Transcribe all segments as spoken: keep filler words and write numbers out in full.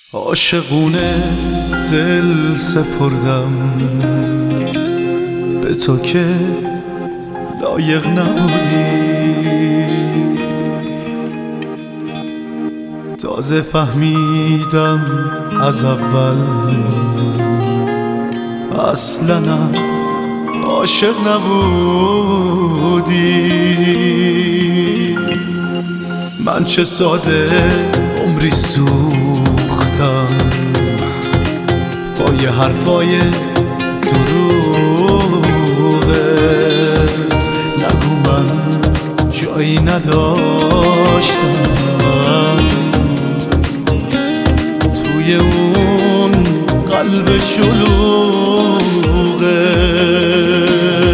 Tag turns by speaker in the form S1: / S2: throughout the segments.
S1: عاشقونه دل سپردم به تو که لایق نبودی، تازه فهمیدم از اول اصلاً عاشق نبودی. من چه ساده عمری سوختم با یه حرفای دروغت، نگو من جایی نداشتم توی اون قلب شلوغت.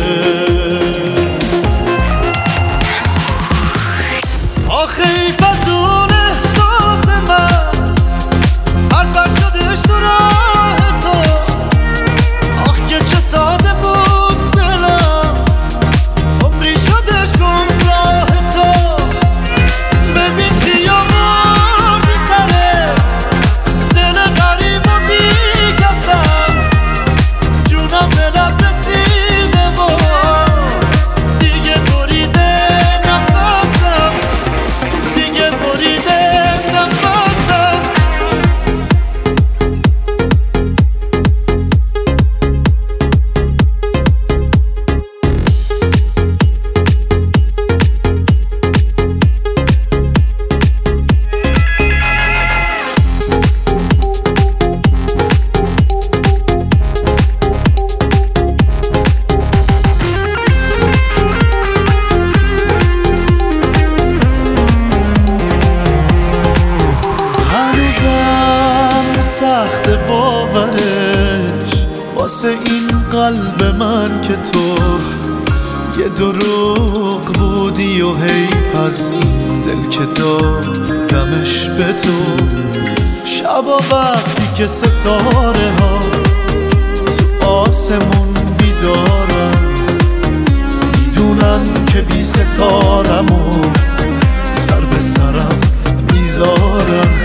S1: آخه ای بدون احساس من هر بر شدش تو راه تو، آخ که چه ساده بود دلم عمری شدش گمراه تو. ببین خیابون بی سره دل غریب و بی کسم، جونم به لب رسیده و دیگه بریده نفسم، دیگه بریده نفسم. سخت باورش واسه این قلب من که تو یه دروغ بودی و حیف از این دل که دادمش به تو. شبا وقتی که ستاره ها تو آسمون بیدارن، میدونن که بی ستارم و سر به سرم میذارن.